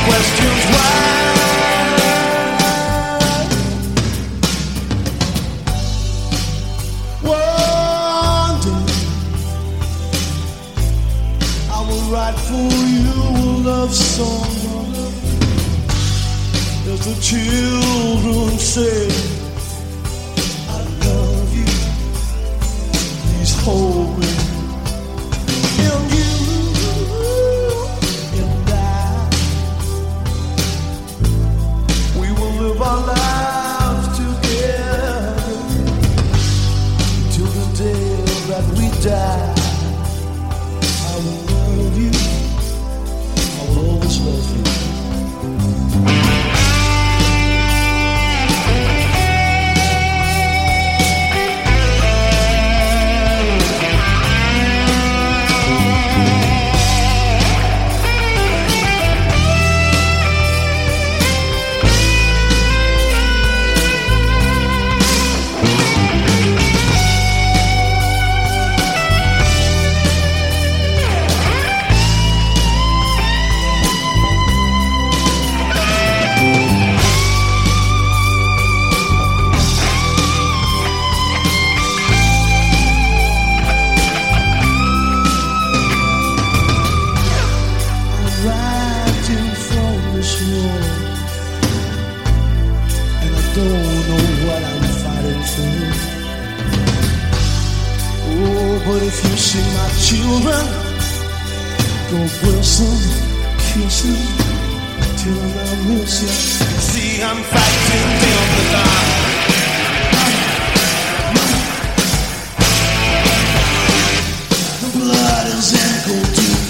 questions why. One day I will write for you a love song, as the children say, I love you, please hold me. And you and I, we will live our lives together till the day that we die. I will love you, I will always love you. And I don't know what I'm fighting for. Oh, but if you see my children, go bring some kisses till I miss you. See, I'm fighting down the line. The blood is ankle deep.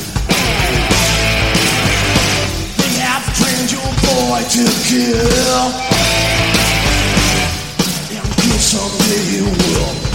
Trained your boy to kill, and kill someday you will.